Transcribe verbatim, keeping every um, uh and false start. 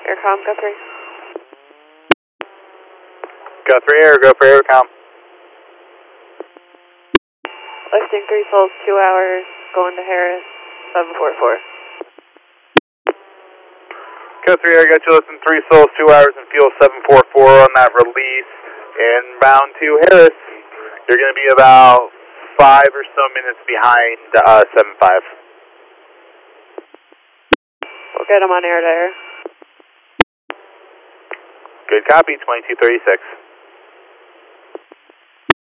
Aircom, go three. Go three air, go for Aircom. Lifting three souls, two hours, going to Harris, seven four four. Go three air, got you less than three souls, two hours, and fuel seven four four on that release. Inbound to Harris, you're going to be about five or so minutes behind uh, seven five. We'll get him on air to air. Good copy, twenty-two thirty-six.